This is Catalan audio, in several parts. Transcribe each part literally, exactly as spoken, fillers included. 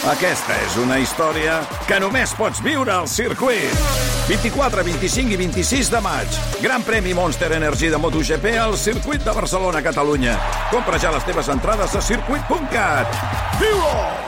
Aquesta és una història que només pots viure al circuit. vint-i-quatre, vint-i-cinc i vint-i-sis de maig. Gran premi Monster Energy de MotoGP al circuit de Barcelona, Catalunya. Compra ja les teves entrades a circuit punt cat. Viu-ho!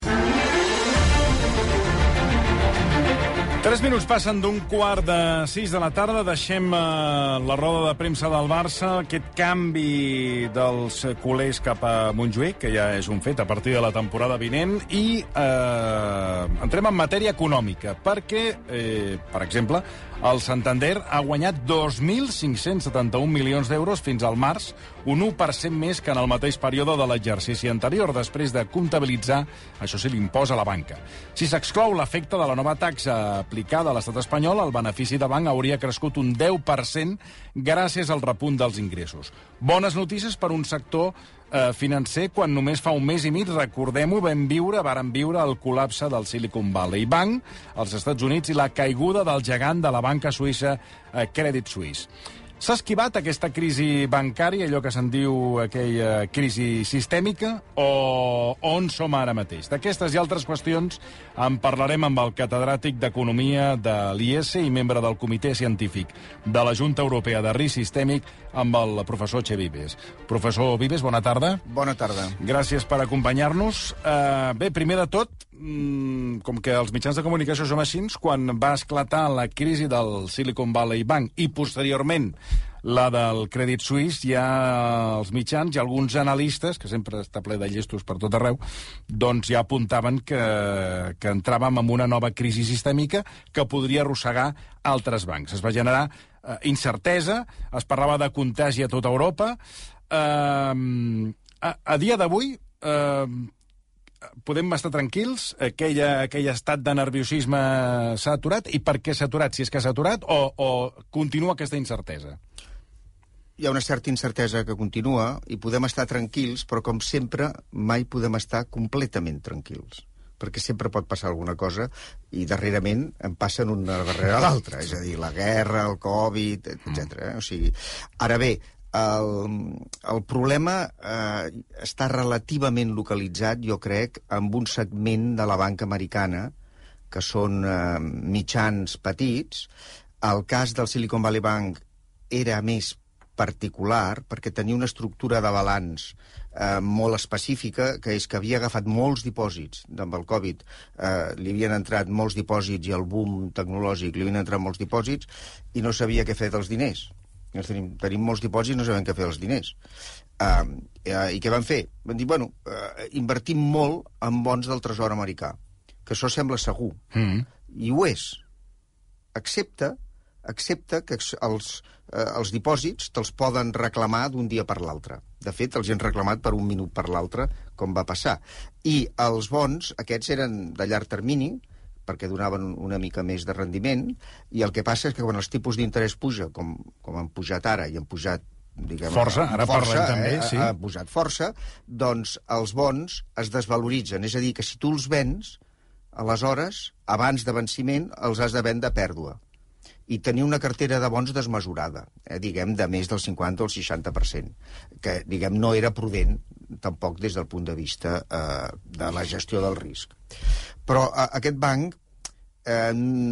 Tres minuts passen d'un quart de sis de la tarda. Deixem uh, la roda de premsa del Barça, aquest canvi dels culers cap a Montjuïc, que ja és un fet a partir de la temporada vinent, i uh, entrem en matèria econòmica, perquè, eh, per exemple, el Santander ha guanyat dos mil cinc-cents setanta-un milions d'euros fins al març, un u per cent més que en el mateix període de l'exercici anterior, després de comptabilitzar, això sí, l'impost a la banca. Si s'exclou l'efecte de la nova taxa aplicada a l'estat espanyol, el benefici de banc hauria crescut un deu per cent gràcies al repunt dels ingressos. Bones notícies per un sector eh, financer quan només fa un mes i mig, recordem-ho, vam viure, varen viure el col·lapse del Silicon Valley Bank als Estats Units i la caiguda del gegant de la banca suïssa eh, Credit Suisse. S'ha esquivat aquesta crisi bancària, allò que se'n diu aquella crisi sistèmica, o on som ara mateix? D'aquestes i altres qüestions en parlarem amb el catedràtic d'Economia de l'I E S i membre del Comitè Científic de la Junta Europea de Risc Sistèmic, amb el professor Che Vives. Professor Vives, bona tarda. Bona tarda. Gràcies per acompanyar-nos. Uh, bé, primer de tot, mm, com que els mitjans de comunicació som així, quan va esclatar la crisi del Silicon Valley Bank i posteriorment la del Credit Suisse, hi ha els mitjans i alguns analistes, que sempre està ple de llestos per tot arreu, doncs ja apuntaven que, que entràvem en una nova crisi sistèmica que podria arrossegar altres bancs. Es va generar eh, incertesa, es parlava de contagi a tota Europa. Eh, a, a dia d'avui eh, podem estar tranquils? Aquell, aquell estat de nerviosisme s'ha aturat? I per què s'ha aturat? Si és que s'ha aturat, o, o continua aquesta incertesa? Hi ha una certa incertesa que continua i podem estar tranquils, però com sempre mai podem estar completament tranquils, perquè sempre pot passar alguna cosa i darrerament en passen una darrere l'altra, és a dir, la guerra, el Covid, etcètera. O sigui, ara bé, el, el problema eh, està relativament localitzat, jo crec, amb un segment de la banca americana, que són eh, mitjans petits. El cas del Silicon Valley Bank era més particular, perquè tenia una estructura de balanç eh, molt específica, que és que havia agafat molts dipòsits amb el Covid, eh, li havien entrat molts dipòsits i el boom tecnològic li havien entrat molts dipòsits i no sabia què fer dels diners. Tenim, tenim molts dipòsits i no sabem què fer dels diners. Eh, eh, I què van fer? Van dir, bueno, eh, invertim molt en bons del tresor americà, que això sembla segur, mm. i ho és, excepte excepte que els, eh, els dipòsits te'ls poden reclamar d'un dia per l'altre. De fet, els han reclamat per un minut per l'altre, com va passar. I els bons, aquests eren de llarg termini, perquè donaven una mica més de rendiment, i el que passa és que quan els tipus d'interès puja, com, com han pujat ara, i han pujat diguem, força, ara força, parlem també, eh, sí. Ha pujat força, doncs els bons es desvaloritzen. És a dir, que si tu els vens, aleshores, abans de venciment, els has de vendre a pèrdua. I tenir una cartera de bons desmesurada, eh, diguem, de més del cinquanta o el seixanta per cent, que, diguem, no era prudent, tampoc des del punt de vista eh, de la gestió del risc. Però eh, aquest banc eh,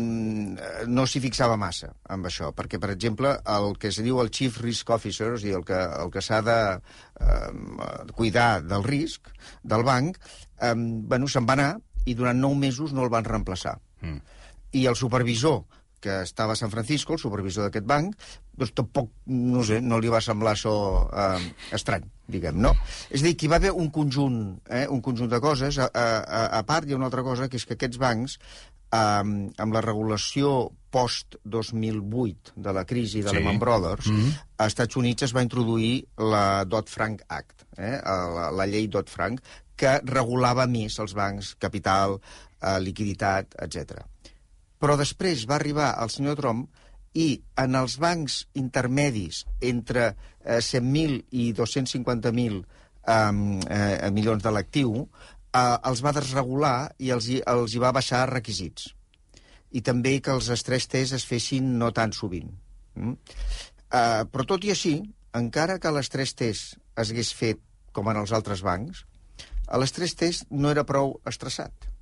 no s'hi fixava massa amb això, perquè, per exemple, el que es diu el Chief Risk Officer, és a dir, el que, el que s'ha de eh, cuidar del risc del banc, eh, bueno, se'n va anar i durant nou mesos no el van reemplaçar. Mm. I el supervisor que estava a San Francisco, el supervisor d'aquest banc, doncs tampoc, no sé, no li va semblar això eh, estrany, diguem, no? És a dir, que hi va haver un conjunt, eh, un conjunt de coses. A, a, a part, hi ha una altra cosa, que és que aquests bancs, eh, amb la regulació post-dos mil vuit de la crisi de sí. Lehman Brothers, mm-hmm. als Estats Units es va introduir la Dodd-Frank Act, eh, la, la llei Dodd-Frank, que regulava més els bancs, capital, eh, liquiditat, etcètera. Però després va arribar el senyor Trump i en els bancs intermedis entre eh, cent mil i dos-cents cinquanta mil eh, eh, milions de l'actiu eh, els va desregular i els, els hi va baixar requisits. I també que els stress tests es fessin no tan sovint. Mm? Eh, però tot i així, encara que l'estrès test es hagués fet com en els altres bancs, l'estrès test no era prou estressat.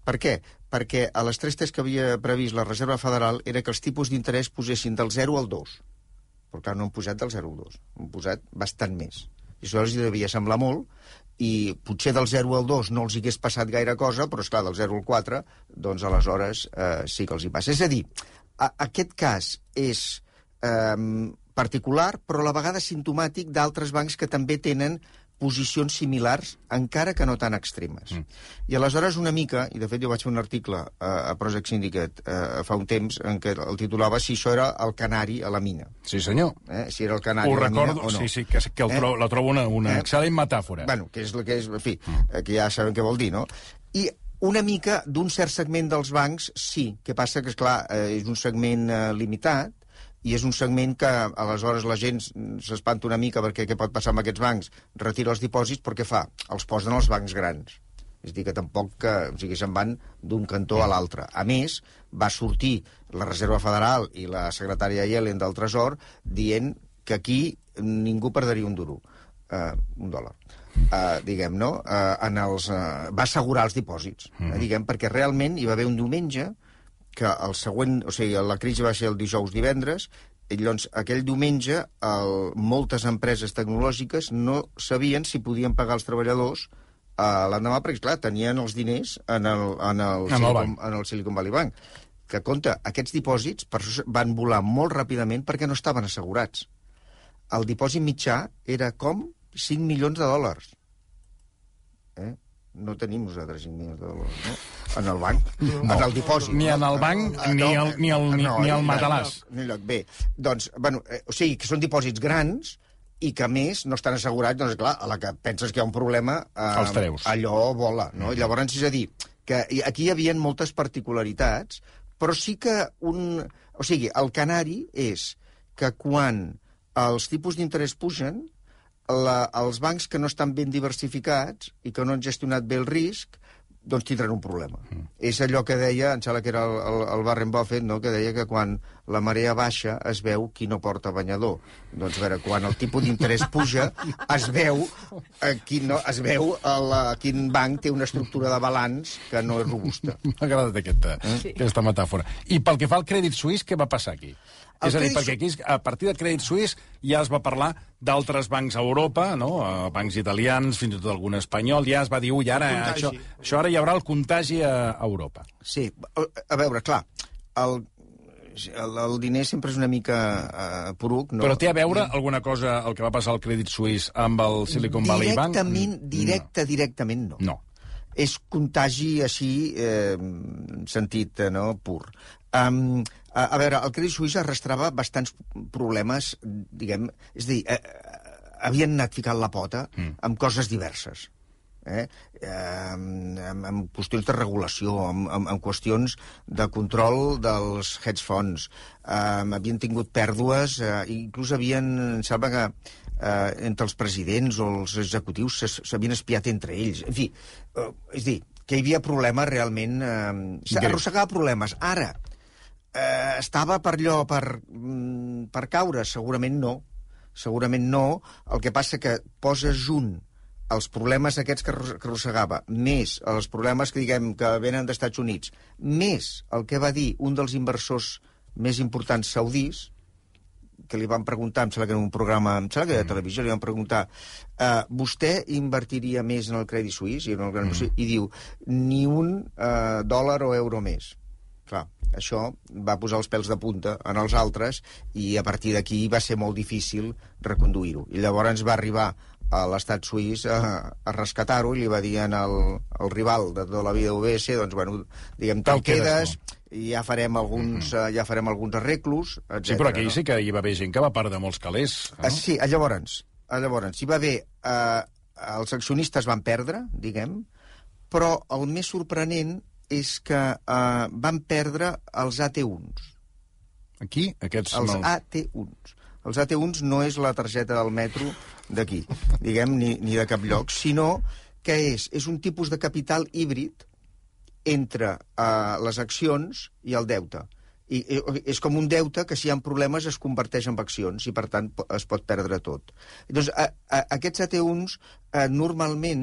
Per què? Perquè a les tres tests que havia previst la Reserva Federal era que els tipus d'interès posessin del zero al dos. Però clar, no han posat del zero al dos. Han posat bastant més. I això els devia semblar molt, i potser del zero al dos no els hi hagués passat gaire cosa, però esclar, del zero al quatre, doncs aleshores eh, sí que els hi passa. És a dir, a, aquest cas és eh, particular, però a la vegada simptomàtic d'altres bancs que també tenen posicions similars, encara que no tan extremes. Mm. I aleshores una mica, i de fet jo vaig fer un article a, a Project Syndicate eh, fa un temps en què el titulava si això era el canari a la mina. Sí, senyor. Eh? Si era el canari Ho a la recordo, mina o no. Sí, sí, que, que el eh? trobo, la trobo una, una eh? excel·lent metàfora. Bueno, que és el que és, en fi, mm. que ja sabem què vol dir, no? I una mica d'un cert segment dels bancs, sí. Que passa que, esclar, eh, és un segment eh, limitat, i és un segment que aleshores la gent s'espanta una mica perquè què pot passar amb aquests bancs, retira els dipòsits, però què fa? Els posen als bancs grans. És a dir, que tampoc que, o sigui, se'n van d'un cantó a l'altre. A més, va sortir la Reserva Federal i la secretària Yellen del Tresor dient que aquí ningú perdria un duro, uh, un dòlar. Uh, diguem, no? Uh, en els, uh, va assegurar els dipòsits, mm. eh, diguem, perquè realment hi va haver un diumenge que el següent, o sigui, la crisi va ser el dijous divendres, i llavors aquell diumenge el, moltes empreses tecnològiques no sabien si podien pagar els treballadors uh, l'endemà, perquè, clar, tenien els diners en el, en el, en Silicon, en el Silicon Valley Bank. Que, compte, aquests dipòsits per això van volar molt ràpidament perquè no estaven assegurats. El dipòsit mitjà era com cinc milions de dòlars. Eh? No tenim nosaltres cinc milions de dòlars, no? En el banc, no. En el dipòsit. Ni en el banc, no, ni, el, ni, el, ni, no, ni el matalàs. No, no, bé, doncs, bueno, eh, o sigui, que són dipòsits grans i que, a més, no estan assegurats, doncs, clar, a la que penses que hi ha un problema, eh, allò vola, no? Mm. Llavors, és a dir, que aquí hi havia moltes particularitats, però sí que un... O sigui, el canari és que quan els tipus d'interès pugen, La, els bancs que no estan ben diversificats i que no han gestionat bé el risc, doncs tindran un problema. Mm. És allò que deia, em sembla que era el, el, el Warren Buffett, no? Que deia que quan la marea baixa es veu qui no porta banyador. Doncs, a veure, quan el tipus d'interès puja, es veu, eh, quin, no, es veu el, quin banc té una estructura de balanç que no és robusta. M'ha agradat aquesta, eh? aquesta metàfora. I pel que fa al Crèdit Suisse, què va passar aquí? El és a dir, perquè aquí, a partir del Crèdit Suisse, ja es va parlar d'altres bancs a Europa, no? Bancs italians, fins i tot algun espanyol, ja es va dir, ui, ara, això, això ara hi haurà el contagi a Europa. Sí, a veure, clar, el, el, el diner sempre és una mica uh, poruc. No? Però té a veure alguna cosa el que va passar al Crèdit Suisse amb el Silicon Valley Bank? Directament, directe, no. directament no. No. És contagi així, eh, sentit, no?, pur. Um, a, a veure, el Crèdit Suisse arrastrava bastants problemes, diguem... És a dir, eh, havien anat ficant la pota mm. amb coses diverses. Eh? Eh, amb, amb qüestions de regulació, amb, amb, amb qüestions de control dels hedge funds. Eh, havien tingut pèrdues, eh, inclús havien... Em sembla que eh, entre els presidents o els executius s'havien espiat entre ells. En fi, eh, és dir, que hi havia problemes realment... Eh, arrossegava problemes. Ara, eh, estava per allò, per, per caure? Segurament no. Segurament no. El que passa que poses junt els problemes aquests que arrossegava, més els problemes que diguem que venen dels Estats Units, més el que va dir un dels inversors més importants saudís, que li van preguntar, em sembla que en un programa, em sembla que de televisió, li van preguntar uh, vostè invertiria més en el Crèdit Suisse? I, en el Gran mm. i diu, ni un uh, dòlar o euro més. Clar, això va posar els pèls de punta en els altres i a partir d'aquí va ser molt difícil reconduir-ho. I llavors va arribar a l'estat suís a, a rescatar-ho i li va dir al, al rival de tota la vida U B S, doncs, bueno, diguem, te'l quedes, i ja farem alguns, mm -hmm. ja farem alguns arreglos, etcètera. Sí, però aquí no? sí que hi va haver gent que va perdre molts calés. No? Uh, sí, llavors, llavors, hi va haver... Uh, els accionistes van perdre, diguem, però el més sorprenent és que uh, van perdre els A T uns. Aquí? Aquests els no... A T uns. Els A T uns no és la targeta del metro d'aquí, diguem, ni, ni de cap lloc, sinó que és, és un tipus de capital híbrid entre uh, les accions i el deute. I, i és com un deute que, si hi ha problemes, es converteix en accions i, per tant, es pot perdre tot. Doncs, a, a, aquests A T uns uh, normalment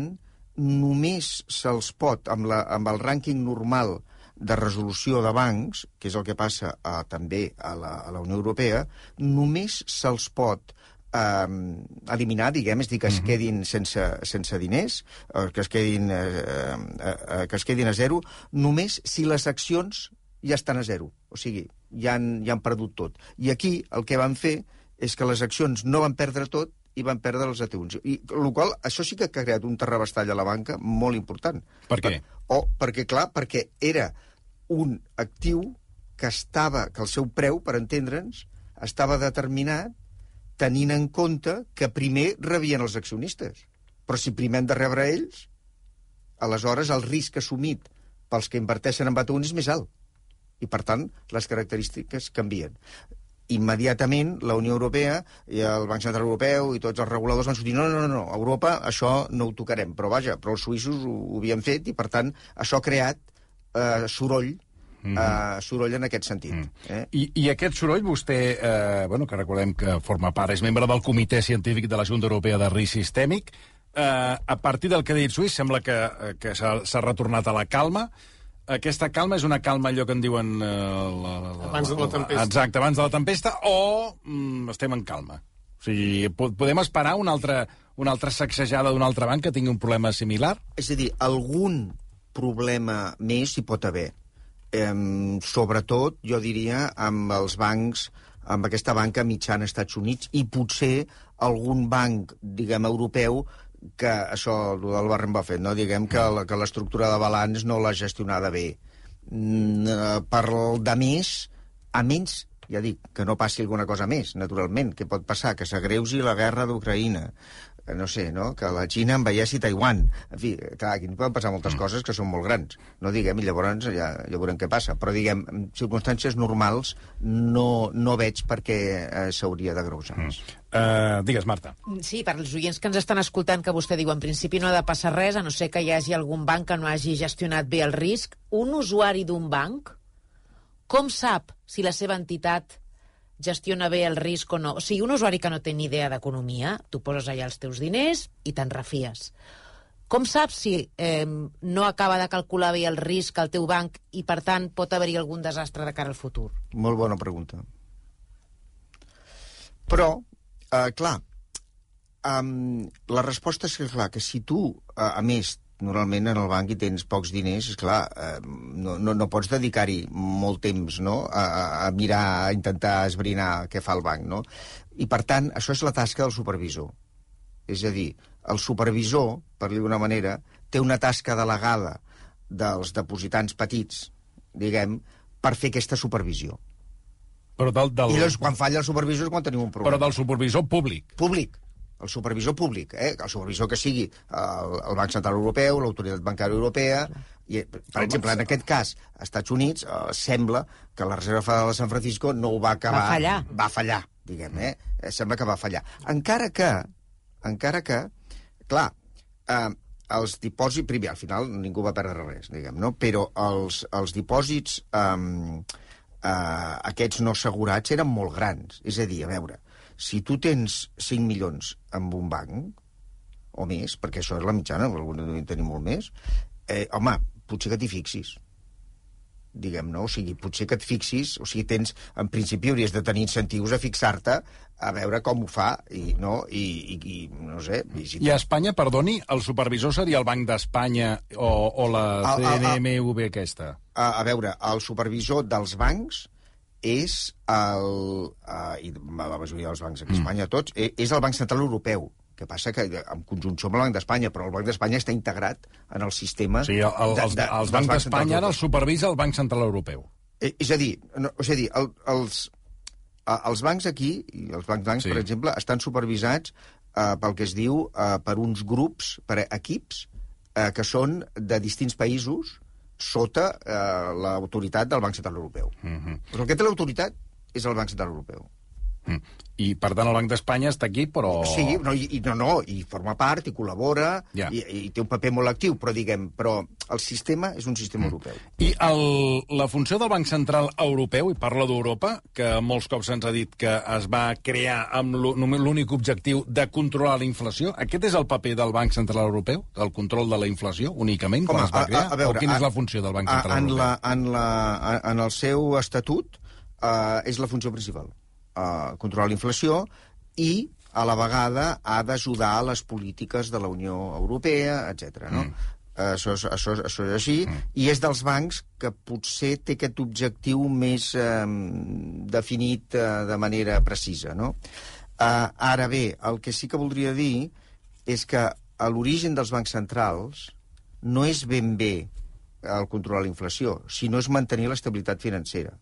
només se'ls pot, amb, la, amb el rànquing normal de resolució de bancs, que és el que passa a, també a la, a la Unió Europea, només se'ls pot eh, eliminar, diguem, és dir, que es quedin sense, sense diners, que es quedin, eh, eh, que es quedin a zero, només si les accions ja estan a zero. O sigui, ja han, ja han perdut tot. I aquí el que van fer és que les accions no van perdre tot i van perdre els A T uns. I, el qual, això sí que ha creat un terrabastall a la banca molt important. Per què? Per, o perquè, clar, perquè era un actiu que estava, que el seu preu, per entendre'ns, estava determinat tenint en compte que primer rebien els accionistes. Però si primer han de rebre ells, aleshores el risc assumit pels que inverteixen en A T un és més alt. I, per tant, les característiques canvien. Immediatament, la Unió Europea i el Banc Central Europeu i tots els reguladors van sortir, no, no, no, no, a Europa això no ho tocarem. Però, vaja, però els suïssos ho, ho havien fet i, per tant, això ha creat eh, soroll, mm. eh, soroll en aquest sentit. Mm. Eh? I, I aquest soroll, vostè, eh, bueno, que recordem que forma part, és membre del Comitè Científic de la Junta Europea de Risc Sistèmic, eh, a partir del que ha dit Suís, sembla que, que s'ha retornat a la calma. Aquesta calma és una calma, allò que en diuen... Eh, la, la, la, abans de la tempesta. Exacte, abans de la tempesta, o mm, estem en calma? O sigui, podem esperar una altra, una altra sacsejada d'un altre banc que tingui un problema similar? És a dir, algun problema més hi pot haver. Eh, sobretot, jo diria, amb els bancs, amb aquesta banca mitjana als Estats Units, i potser algun banc, diguem, europeu, que això, el Warren Buffett, no? Diguem que la, que l'estructura de balanç no l'ha gestionada bé. Mm, per el de més, a menys, ja dic, que no passi alguna cosa més, naturalment. Què pot passar? Que s'agreugi la guerra d'Ucraïna. No sé, no? Que la Xina envelleixi Taiwan. En fi, clar, aquí poden passar moltes coses que són molt grans. No diguem, i llavors ja, ja veurem què passa. Però, diguem, en circumstàncies normals no, no veig per què eh, s'hauria d'agreujar més. Mm. Uh, digues, Marta. Sí, per als oients que ens estan escoltant, que vostè diu, en principi no ha de passar res, a no ser que hi hagi algun banc que no hagi gestionat bé el risc. Un usuari d'un banc, com sap si la seva entitat gestiona bé el risc o no? O sigui, un usuari que no té ni idea d'economia, tu poses allà els teus diners i te'n refies. Com saps si eh, no acaba de calcular bé el risc al teu banc i, per tant, pot haver-hi algun desastre de cara al futur? Molt bona pregunta. Però, eh, clar, um, la resposta és que, clar, que si tu, eh, a més, normalment en el banc hi tens pocs diners, és clar, eh, no, no, no pots dedicar-hi molt temps, no?, a, a mirar, a intentar esbrinar què fa el banc, no? I, per tant, això és la tasca del supervisor. És a dir, el supervisor, per dir d'una manera, té una tasca delegada dels depositants petits, diguem, per fer aquesta supervisió. Però del, del... I llavors, quan falla el supervisor és quan tenim un problema. Però del supervisor públic. Públic. El supervisor públic, eh? El supervisor que sigui el, el Banc Central Europeu, l'Autoritat Bancària Europea, i, per exemple, en aquest cas, als Estats Units, eh, sembla que la Reserva Federal de San Francisco no ho va acabar... Va fallar. Va fallar, diguem, eh? Sembla que va fallar. Encara que, encara que, clar, eh, els dipòsits... Primer, al final ningú va perdre res, diguem, no? Però els, els dipòsits eh, eh, aquests no assegurats eren molt grans. És a dir, a veure... Si tu tens cinc milions en un banc, o més, perquè això és la mitjana, algun devien tenir molt més, eh, home, potser que t'hi fixis. Diguem, no? O sigui, potser que et fixis, o sigui, tens, en principi hauries de tenir incentius a fixar-te a veure com ho fa, i, no? I, i, i no sé... I, si I a Espanya, perdoni, el supervisor seria el Banc d'Espanya o, o la C N M V aquesta? A, a veure, el supervisor dels bancs és el... Uh, i la majoria dels bancs aquí a Espanya, tots, és el Banc Central Europeu. Que passa que en conjunció amb el Banc d'Espanya, però el Banc d'Espanya està integrat en el sistema... O sigui, el, de, els, de, els Bancs d'Espanya ara el supervisa el Banc Central Europeu. Eh, és a dir, no, és a dir el, els, els bancs aquí, i els bancs bancs, sí. Per exemple, estan supervisats eh, pel que es diu eh, per uns grups, per equips, eh, que són de distints països, sota eh, l'autoritat del Banc Central Europeu. Uh-huh. Però el que té l'autoritat és el Banc Central Europeu. Mm. I, per tant, el Banc d'Espanya està aquí, però... Sí, no, i, no, no, i forma part, i col·labora, ja. i, i té un paper molt actiu, però, diguem, però el sistema és un sistema mm. europeu. I el, la funció del Banc Central Europeu, i parlo d'Europa, que molts cops ens ha dit que es va crear amb l'únic objectiu de controlar la inflació, aquest és el paper del Banc Central Europeu, el control de la inflació, únicament, quan Home, es va crear? A, a veure, o quina a, és la funció del Banc Central en Europeu? La, en, la, en el seu estatut uh, és la funció principal. Uh, controlar la inflació i, a la vegada, ha d'ajudar a les polítiques de la Unió Europea, etcètera. No? Mm. Uh, això, és, això, això és així, mm. i és dels bancs que potser té aquest objectiu més uh, definit uh, de manera precisa. No? Uh, ara bé, el que sí que voldria dir és que a l'origen dels bancs centrals no és ben bé el controlar la inflació, sinó és mantenir l'estabilitat financera.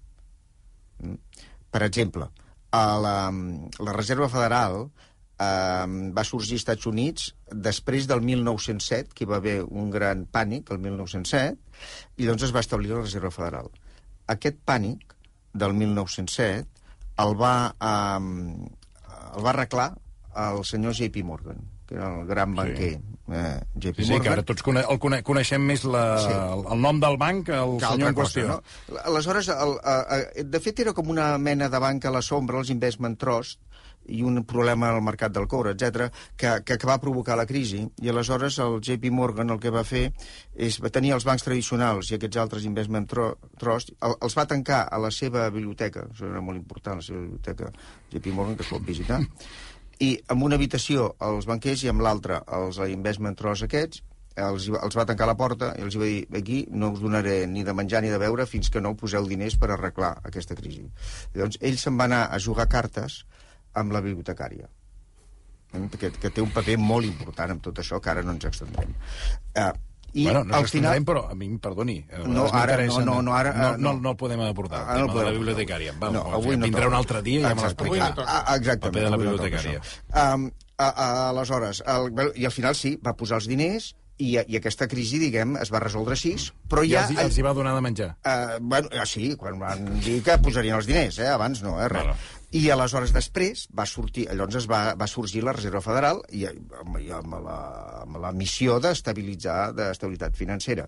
Mm. Per exemple, a la, la Reserva Federal eh, va sorgir als Estats Units després del mil nou-cents set, que hi va haver un gran pànic, el mil nou-cents set, i doncs es va establir la Reserva Federal. Aquest pànic del mil nou-cents set el va, eh, el va arreglar el senyor J P Morgan, que era el gran banquer. Sí. Eh, J P sí, sí, Morgan. que ara tots cone el cone coneixem més la, sí. el, el nom del banc, el que senyor en qüestió. Cosa, no? Aleshores, el, el, de fet, era com una mena de banc a la sombra, els investment trust, i un problema al mercat del coure, etcètera, que, que, que va provocar la crisi. I aleshores el J P Morgan el que va fer és tenir els bancs tradicionals i aquests altres investment trust, el, els va tancar a la seva biblioteca, això era molt important, la seva biblioteca J P Morgan, que es pot visitar, i amb una habitació els banquers i amb l'altra els investment trust aquests, els, els va tancar la porta i els va dir, aquí no us donaré ni de menjar ni de beure fins que no poseu diners per arreglar aquesta crisi. Llavors, ell se'n va anar a jugar cartes amb la bibliotecària, que, que té un paper molt important en tot això, que ara no ens extendrem. Uh, I bueno, no al final... però a mi, perdoni, no, ara, no, no, no, ara, no, no, no, no el podem abordar, el tema no de la bibliotecària. Va, no, avui no vindrà un altre dia i ja me l'explicarà. l'explicarà. Exactament. El paper de la bibliotecària. Um, a, a, aleshores, el, i al final sí, va posar els diners i, i aquesta crisi, diguem, es va resoldre així, però ja... I els, els hi va donar de menjar? Uh, bueno, sí, quan van dir que posarien els diners, eh? Abans no, eh, res. Bueno. I aleshores després va sortir, llavors es va, va sorgir la Reserva Federal i, amb, i amb, la, amb la missió d'estabilitzar, d'estabilitat financera.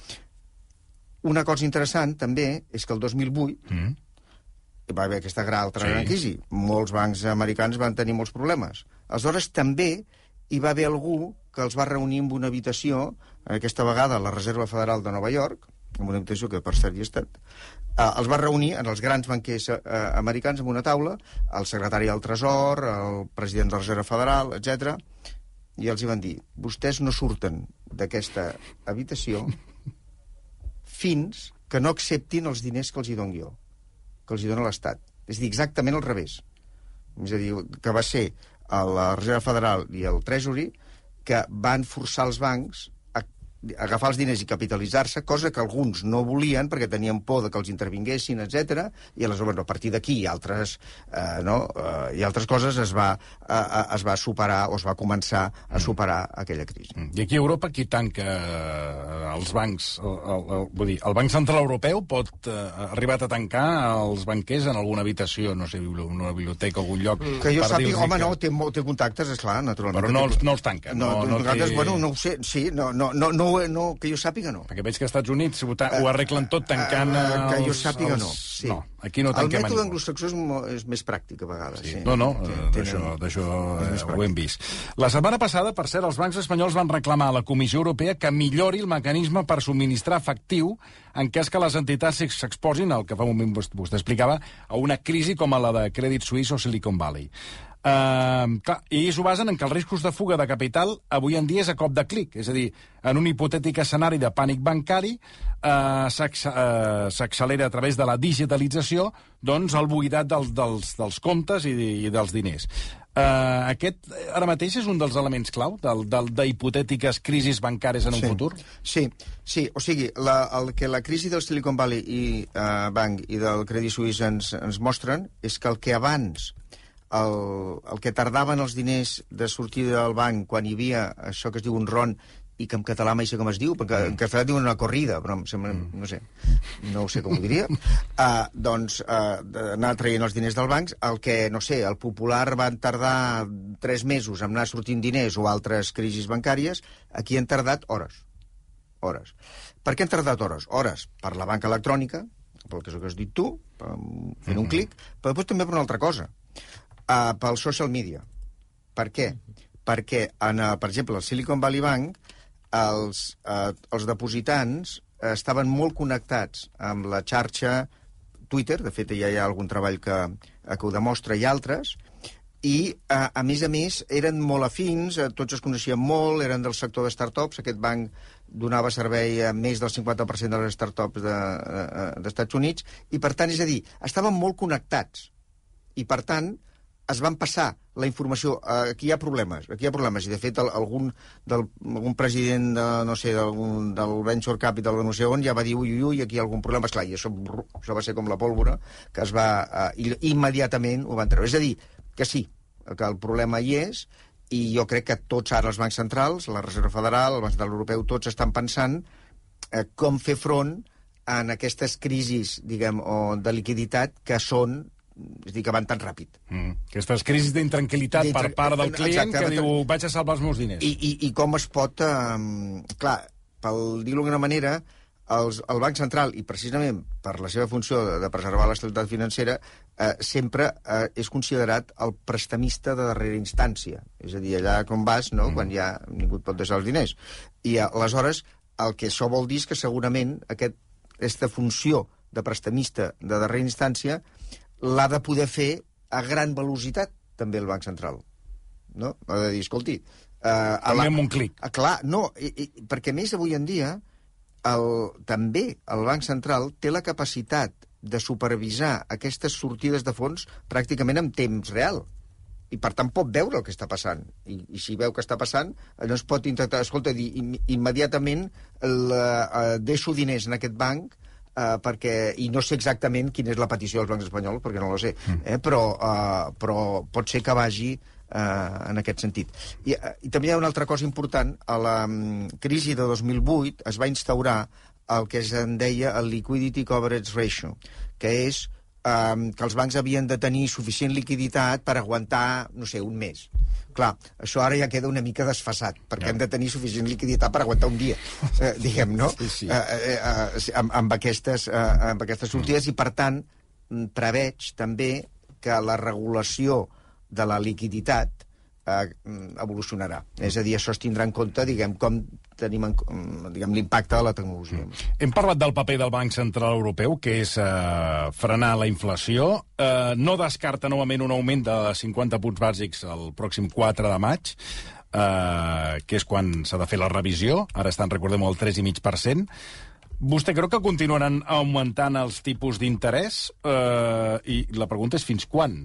Una cosa interessant també és que el dos mil vuit mm. va haver aquesta gran altra sí. gran crisi. Molts bancs americans van tenir molts problemes. Aleshores també hi va haver algú que els va reunir en una habitació, aquesta vegada la Reserva Federal de Nova York, en una habitació que per cert hi ha estat, eh, els va reunir en els grans banquers eh, americans en una taula, el secretari del Tresor, el president de la Reserva Federal, etcètera, i els hi van dir, vostès no surten d'aquesta habitació fins que no acceptin els diners que els hi dono jo, que els hi dona l'Estat. És a dir, exactament al revés. És a dir, que va ser la Reserva Federal i el Treasury que van forçar els bancs agafar els diners i capitalitzar-se, cosa que alguns no volien perquè tenien por de que els intervinguessin, etcètera, i aleshores, bueno, a partir d'aquí i altres, eh, no, eh, i altres coses es va, eh, es va superar o es va començar a superar aquella crisi. I aquí a Europa qui tanca els bancs? El, el, el, vull dir, el Banc Central Europeu pot eh, arribar a tancar els banquers en alguna habitació, no sé, una biblioteca o algun lloc? Que jo sàpiga, home, que... no, té, té contactes, esclar, naturalment. Però no els, no els tanca? No, no, no té... bueno, no ho sé, sí, no, no, no, no No, no, que jo sàpiga, no. Perquè veig que als Estats Units ho, ho arreglen tot tancant els... Uh, que jo sàpiga, els... no. Sí. No, aquí no tanquem el mètode anglosaxó és, és més pràctic, a vegades. Sí. Sí. No, no, d'això eh, ho hem vist. La setmana passada, per cert, els bancs espanyols van reclamar a la Comissió Europea que millori el mecanisme per subministrar efectiu en cas que les entitats s'exposin, el que fa un moment vostè explicava, a una crisi com a la de Credit Suisse o Silicon Valley. Uh, clar, i s'ho basen en que els riscos de fuga de capital avui en dia és a cop de clic, és a dir, en un hipotètic escenari de pànic bancari uh, s'accelera uh, a través de la digitalització doncs el buidat dels, dels, dels comptes i, i dels diners. Uh, aquest ara mateix és un dels elements clau d'hipotètiques crisis bancàries en un sí, futur? Sí, sí, o sigui, la, el que la crisi del Silicon Valley i, uh, Bank i del Credit Suisse ens, ens mostren és que el que abans El, el que tardaven els diners de sortir del banc quan hi havia això que es diu un ron i que en català mai sé com es diu, perquè en català diuen una corrida, però em sembla, no sé, no ho sé com ho diria, uh, doncs uh, anar traient els diners dels bancs, el que, no sé, el Popular van tardar tres mesos en anar sortint diners o altres crisis bancàries, aquí han tardat hores. Hores. Per què han tardat hores? Hores per la banca electrònica, pel que has dit tu, fent un clic, però després també per una altra cosa, uh, pel social media. Per què? Perquè, en, uh, per exemple, el Silicon Valley Bank, els, eh, els depositants estaven molt connectats amb la xarxa Twitter, de fet ja hi ha algun treball que, que ho demostra, i altres, i eh, a més a més eren molt afins, eh, tots es coneixien molt, eren del sector de startups, aquest banc donava servei a més del cinquanta per cent de les startups de, eh, d'Estats Units, i per tant, és a dir, estaven molt connectats, i per tant, es van passar la informació. Aquí hi ha problemes, aquí hi ha problemes. I, de fet, el, algun, del, algun president de, no sé, del, del Venture Capital de no sé on ja va dir ui, ui, ui, aquí hi ha algun problema. Esclar, i això, això va ser com la pólvora, que es va... Eh, immediatament ho van treure. És a dir, que sí, que el problema hi és, i jo crec que tots ara els bancs centrals, la Reserva Federal, el Banc Central Europeu, tots estan pensant eh, com fer front en aquestes crisis, diguem, o de liquiditat que són... és a dir, que van tan ràpid. Mm. Aquestes crisis d'intranquil·litat per part del client Exacte, que diu, vaig a salvar els meus diners. I, i, i com es pot... Eh, clar, per dir-ho d'alguna manera, els, el Banc Central, i precisament per la seva funció de, de preservar l'estabilitat financera, eh, sempre eh, és considerat el prestamista de darrera instància. És a dir, allà com vas, no?, mm. quan ja ningú et pot deixar els diners. I aleshores, el que això vol dir és que segurament aquest, aquesta funció de prestamista de darrera instància l'ha de poder fer a gran velocitat, també, el Banc Central. No? Ha de dir, escolti... Eh, també la... amb un clic. Ah, clar, no, i, i, perquè més avui en dia el, també el Banc Central té la capacitat de supervisar aquestes sortides de fons pràcticament en temps real. I, per tant, pot veure el que està passant. I, i si veu que està passant, no es pot intentar... Escolta, dir, immediatament el, eh, deixo diners en aquest banc Uh, perquè, i no sé exactament quina és la petició dels bancs espanyols, perquè no la sé, eh, però, uh, però pot ser que vagi uh, en aquest sentit. I, uh, I també hi ha una altra cosa important. A la um, crisi de dos mil vuit es va instaurar el que se'n deia el Liquidity Coverage Ratio, que és um, que els bancs havien de tenir suficient liquiditat per aguantar, no sé, un mes. Clar, això ara ja queda una mica desfasat, perquè ja. hem de tenir suficient liquiditat per aguantar un dia, eh, diguem, no? Sí, sí. Eh, eh, eh, amb, amb, aquestes, eh, amb aquestes sortides, mm. i per tant preveig també que la regulació de la liquiditat eh, evolucionarà. És a dir, això es tindrà en compte, diguem, com tenim en, diguem, l'impacte de la tecnologia. Mm. Hem parlat del paper del Banc Central Europeu, que és eh, frenar la inflació. Eh, no descarta novament un augment de cinquanta punts bàsics el pròxim quatre de maig, eh, que és quan s'ha de fer la revisió. Ara estan, recordem, el tres coma cinc per cent. Vostè creu que continuaran augmentant els tipus d'interès? Eh, I la pregunta és fins quan?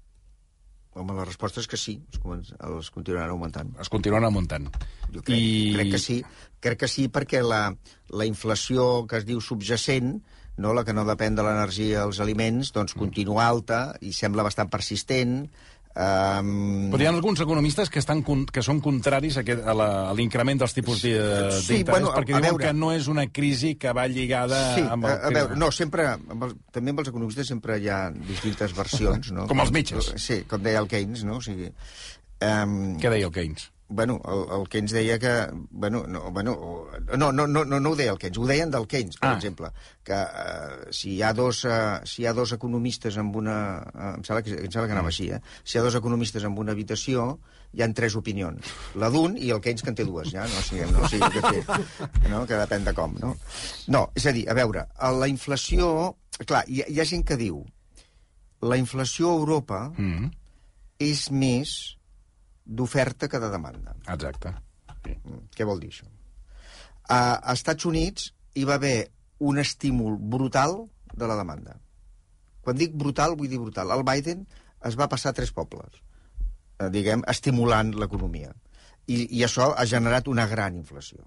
Home, la resposta és que sí, els, els continuaran augmentant. Es continuaran augmentant. Jo crec, I... crec que sí, crec que sí perquè la, la inflació que es diu subjacent, no, la que no depèn de l'energia dels aliments, doncs continua alta i sembla bastant persistent. Um... Però hi ha alguns economistes que, estan, que són contraris a, aquest, a l'increment dels tipus d'interès, sí, bueno, perquè diuen veure... que no és una crisi que va lligada sí, amb el... A, a veure, no, sempre, amb el, també amb els economistes sempre hi ha distintes versions, no? Com els metges. Sí, com deia el Keynes, no? O sigui, um... Què deia el Keynes? Bueno, el, el Keynes deia que... Bueno, no, bueno, no, no, no, no ho deia el Keynes, ho deien del Keynes, per ah. exemple, que uh, si, hi ha dos, uh, si hi ha dos economistes amb una... Uh, em, sembla que, em sembla que anava així, eh? Si hi ha dos economistes amb una habitació, hi ha tres opinions. La d'un i el Keynes, que en té dues, ja? No, o sigui, no, o sigui que, té, no? Que depèn de com, no? No, és a dir, a veure, la inflació... Clar, hi, hi ha gent que diu la inflació a Europa mm. és més d'oferta que de demanda. Exacte. Sí. Què vol dir això? A, a Estats Units hi va haver un estímul brutal de la demanda. Quan dic brutal, vull dir brutal. El Biden es va passar tres pobles, eh, diguem, estimulant l'economia. I, I això ha generat una gran inflació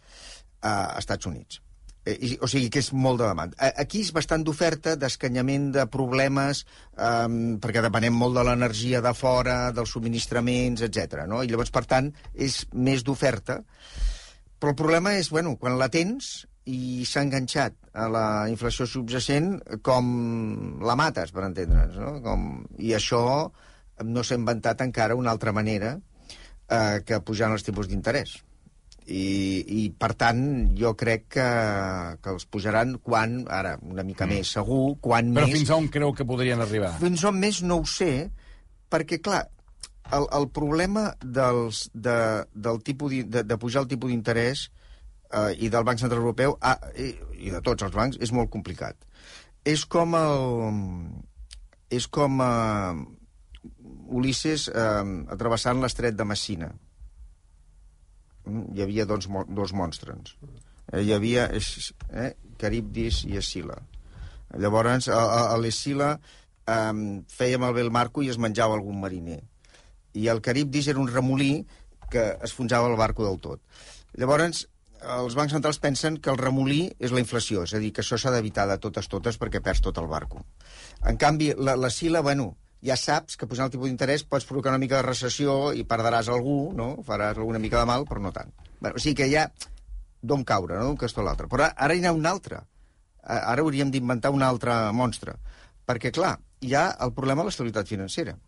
a Estats Units. Eh, o sigui que és molt de demanda. Aquí és bastant d'oferta, d'escanyament de problemes, eh, perquè depenem molt de l'energia de fora, dels subministraments, etcètera. No? I llavors, per tant, és més d'oferta, Però el problema és, bueno, quan la tens i s'ha enganxat a la inflació subjacent, com la mates, per entendre'ns, no? Com... I això no s'ha inventat encara una altra manera eh, que pujant els tipus d'interès. I, I, per tant, jo crec que, que els pujaran quan, ara, una mica mm. més segur, quan Però més... fins a on creu que podrien arribar? Fins on més no ho sé, perquè, clar, el, el problema dels, de, del tipus de, de pujar el tipus d'interès eh, i del Banc Central Europeu, ah, i, i de tots els bancs, és molt complicat. És com el... És com eh, Ulisses eh, atrevessant l'estret de Messina. Hi havia dos, dos monstres. Eh, hi havia eh, Caribdis i Escila. Llavors, a, a, a l'Escila eh, feia malbé el marco i es menjava algun mariner. I el Caribdis era un remolí que es fonjava el barco del tot. Llavors, els bancs centrals pensen que el remolí és la inflació, és a dir, que això s'ha d'evitar de totes totes perquè perds tot el barco. En canvi, l'Escila, bueno, ja saps que posant el tipus d'interès pots provocar una mica de recessió i perdràs algú, no? Faràs alguna mica de mal, però no tant. Bueno, o sigui que ja d'on caure, no? D'un castó a l'altre. Però ara hi ha un altre. Ara hauríem d'inventar un altre monstre. Perquè, clar, hi ha el problema de l'estabilitat financera.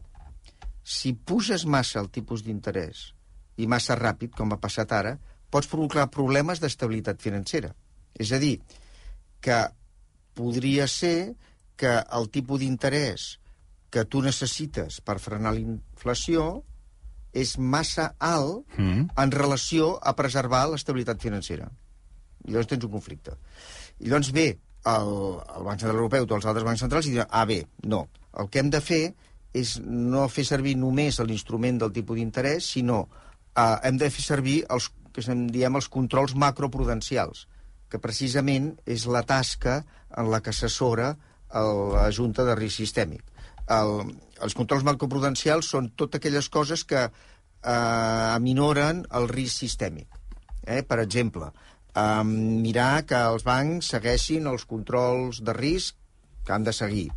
Si puges massa el tipus d'interès i massa ràpid, com ha passat ara, pots provocar problemes d'estabilitat financera. És a dir, que podria ser que el tipus d'interès que tu necessites per frenar la inflació és massa alt mm. en relació a preservar l'estabilitat financera. I llavors tens un conflicte. I llavors ve el, el Banc Central Europeu, tots els altres bancs centrals, i diuen, ah, bé, no. El que hem de fer és no fer servir només l'instrument del tipus d'interès, sinó eh, hem de fer servir els que en diem els controls macroprudencials, que precisament és la tasca en la que assessora la Junta de Risc Sistèmic. El, els controls macroprudencials són totes aquelles coses que eh, aminoren el risc sistèmic. Eh? Per exemple, eh, mirar que els bancs segueixin els controls de risc que han de seguir.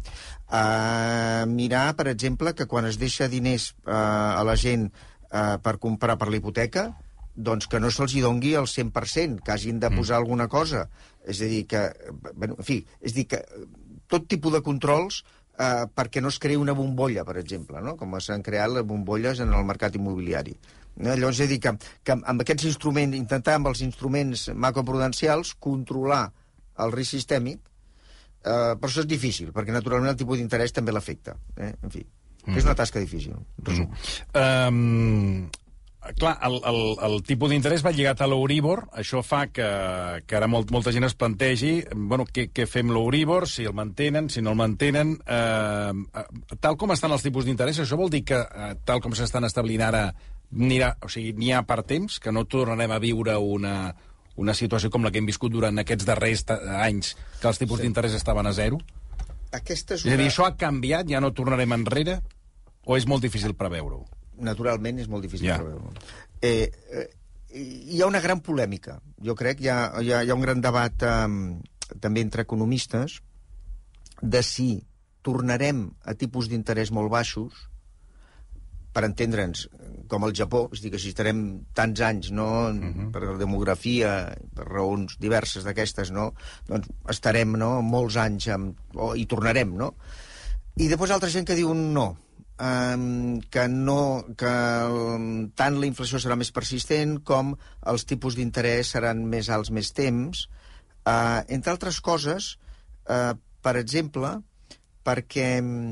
Eh, mirar, per exemple, que quan es deixa diners eh, a la gent eh, per comprar per la hipoteca, doncs que no se'ls dongui el cent per cent, que hagin de posar mm. alguna cosa. És a dir, que... Bueno, en fi, és a dir, que tot tipus de controls Uh, perquè no es creï una bombolla, per exemple, no? Com s'han creat les bombolles en el mercat immobiliari. No? Llavors, és a dir, que, que amb aquests instruments, intentar amb els instruments macroprudencials controlar el risc sistèmic, uh, però això és difícil, perquè naturalment el tipus d'interès també l'afecta. Eh? En fi, mm. és una tasca difícil. Resum. Mm. Um... Clar, el, el, el tipus d'interès va lligat a l'Euríbor. Això fa que, que ara molt, molta gent es plantegi bueno, què, què fem l'Euríbor, si el mantenen, si no el mantenen. Eh, tal com estan els tipus d'interès, això vol dir que, eh, tal com s'estan establint ara, n'hi ha, o sigui, n'hi ha per temps, que no tornarem a viure una, una situació com la que hem viscut durant aquests darrers anys, que els tipus sí. d'interès estaven a zero? Aquesta és, una... és a dir, això ha canviat, ja no tornarem enrere, o és molt difícil preveure-ho? Naturalment és molt difícil yeah. preveure-ho. Eh, eh, hi ha una gran polèmica. Jo crec que hi ha, hi ha, hi ha un gran debat eh, també entre economistes de si tornarem a tipus d'interès molt baixos, per entendre'ns, com el Japó, és a dir, que si estarem tants anys, no, uh-huh. per la demografia, per raons diverses d'aquestes, no, doncs estarem, no, molts anys amb, o, i tornarem, no? I després altra gent que diu no, Um, que no que um, tant la inflació serà més persistent com els tipus d'interès seran més alts més temps, uh, entre altres coses, uh, per exemple, perquè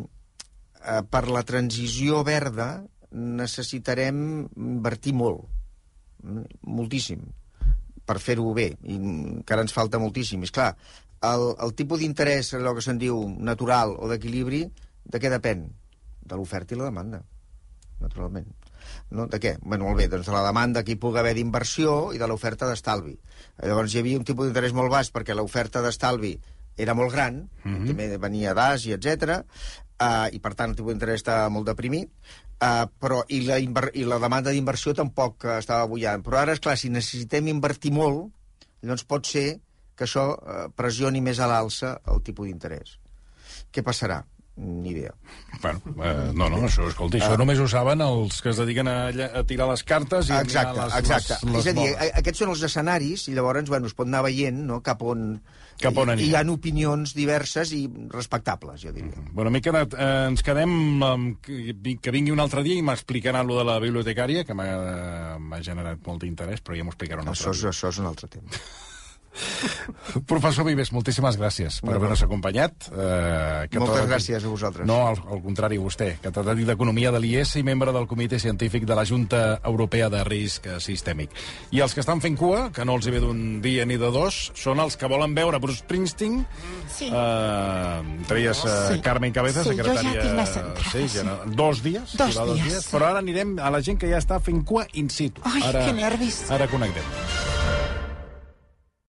uh, per la transició verda necessitarem invertir molt, moltíssim, per fer-ho bé, i encara ens falta moltíssim. És clar, el, el tipus d'interès, allò que se'n diu natural o d'equilibri, de què depèn? De l'oferta i la demanda, naturalment. No? De què? Bueno, molt bé, doncs de la demanda que hi pugui haver d'inversió i de l'oferta d'estalvi. Llavors hi havia un tipus d'interès molt baix perquè l'oferta d'estalvi era molt gran, mm-hmm. també venia d'Àsia, etcètera, uh, i per tant el tipus d'interès estava molt deprimit, uh, però i la, inver- i la demanda d'inversió tampoc uh, estava bullant. Però ara, esclar, si necessitem invertir molt, llavors pot ser que això uh, pressioni més a l'alça el tipus d'interès. Què passarà? ni idea. Bueno, eh, no, no, això, escolta, això uh, només ho saben els que es dediquen a, a tirar les cartes i exacte, a les, exacte. les, les És a dir, modes. aquests són els escenaris i llavors, bueno, es pot anar veient, no?, cap on... Cap on hi ha opinions diverses i respectables, jo diria. Mm-hmm. Bueno, m'he quedat... Eh, ens quedem amb, que, que vingui un altre dia i m'explicarà allò de la bibliotecària, que m'ha generat molt d'interès, però ja m'ho explicarà un altre això és, dia. Això és un altre tema. Professor Vives, moltíssimes gràcies per haver-nos acompanyat. Eh, Moltes gràcies a vosaltres. No, al, al contrari, vostè, catedràtic d'Economia de l'I E S i membre del Comitè Científic de la Junta Europea de Risc Sistèmic. I els que estan fent cua, que no els hi ve d'un dia ni de dos, són els que volen veure Bruce Springsteen. Sí. Eh, entre elles eh, Sí. Carmen Cabeza, Sí, jo ja secretària... tinc les entrades, sí, sí. ja, no, dos dies? Dos hi va dies. Però ara anirem a la gent que ja està fent cua in situ. Ai, ara, que nervis. Ara connectem.